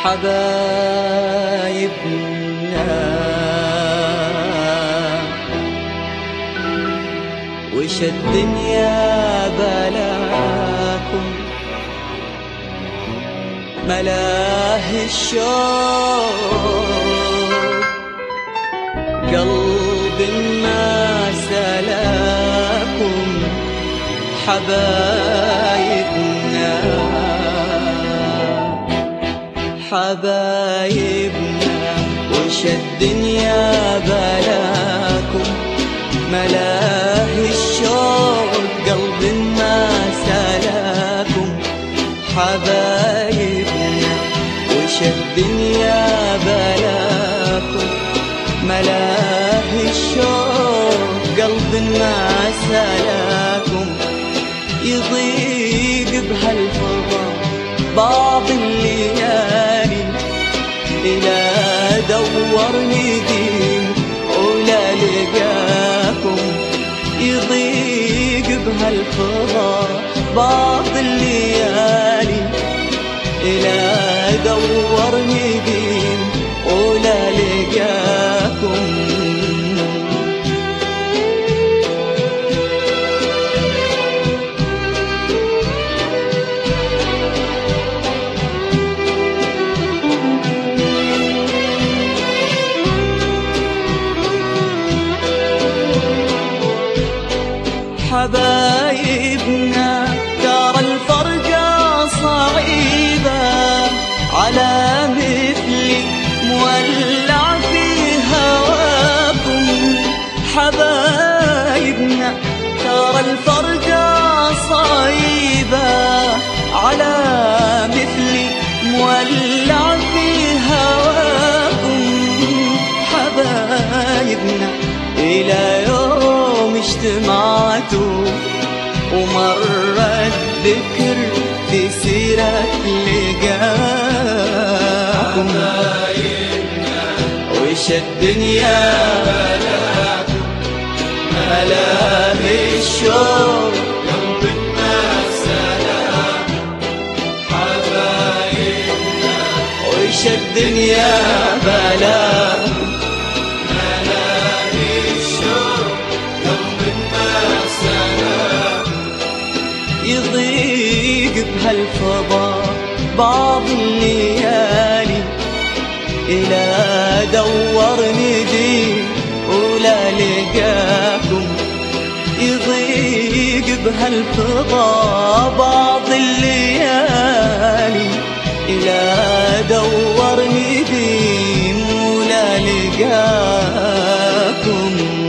حبايبنا وش الدنيا بلاكم ملاه الشوق قلب ما سلاكم حبايبنا حبايبنا وش الدنيا بلاكم ملاه الشوق قلب ما سلاكم حبايبنا وش الدنيا بلاكم ملاه الشوق قلب ما سلاكم يضيق بهالفضا بعض الليالي إلى دور نديم ولا لقاكم يضيق بهالفضا بعض الليالي إلى دور نديم ولا لقاكم حبايبنا ترى الفرقة صعيبة على مثلي مولع في هواكم حبايبنا ترى الفرقة صعيبة على مثلي مولع في هواكم حبايبنا إلى يوم اجتمعتوا ومر الذكر في سيرة لقاكم حبايبنا وش الدنيا بلاكم ملاه الشوق قلب ما سلاكم حبايبنا وش الدنيا بلاكم يضيق بهالفضا بعض الليالي إلى دور نديم ولا لقاكم يضيق بهالفضا بعض الليالي إلى دور نديم ولا لقاكم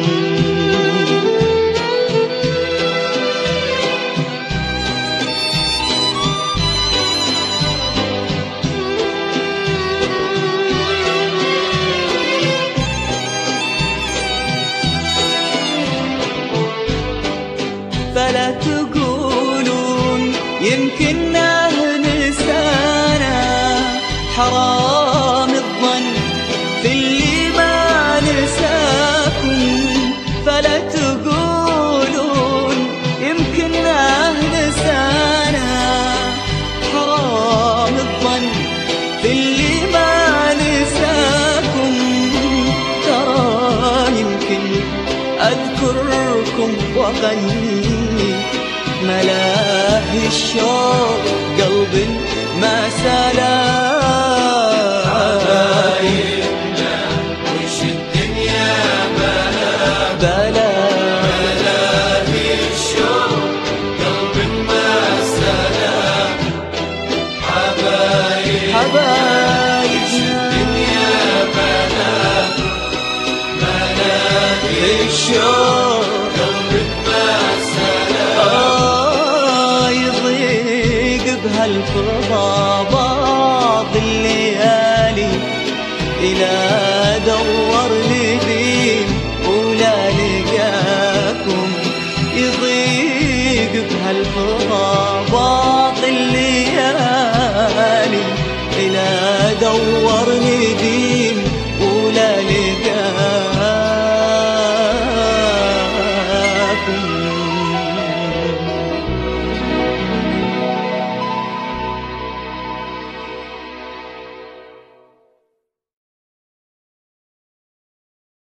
فلا تقولون يمكن نسانا حرام الظن في اللي ما نساكم فلا تقولون يمكن نسانا حرام الظن في اللي ما نساكم ترى يمكن أذكركم وأغني ملاه الشوق قلب ما سلاك حبايبنا وش الدنيا ملاه الشوق قلب ما سلاك حبايبنا وش الدنيا ملاه الشوق بهالفضا بعض الليالي إلى دور نديم ولا لقاكم يضيق بهالفضا بعض الليالي إلى دور نديم